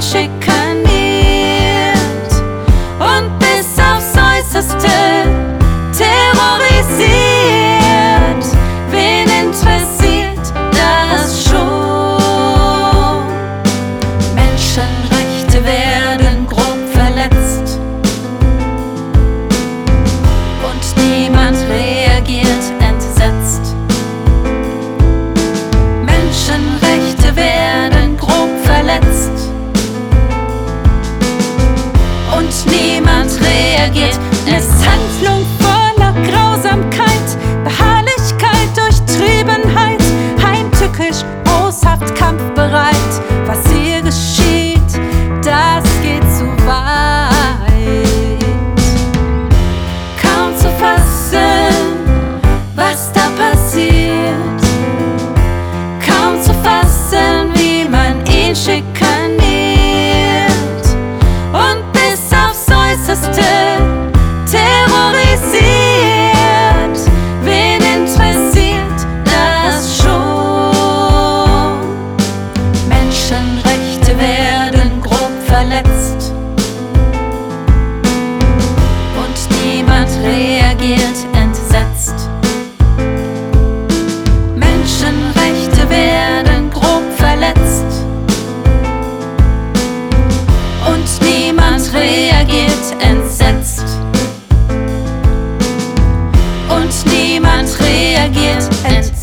schikaniert und bis aufs Äußerste terrorisiert. Wen interessiert das schon? Menschenrechte werden grob verletzt und niemand reagiert entsetzt. Menschenrechte werden grob verletzt und niemand reagiert. Es ist Handlung voller Grausamkeit, Beharrlichkeit durch Triebenheit, heimtückisch, boshaft, kampfbereit. Was hier geschieht, das geht zu weit. Kaum zu fassen, was da passiert. Kaum zu fassen, wie man ihn schikaniert und bis aufs Äußerste terrorisiert. Wen interessiert das schon? Menschenrechte werden grob verletzt und niemand reagiert entsetzt. Menschenrechte werden grob verletzt und niemand reagiert entsetzt. Und niemand reagiert entsetzt.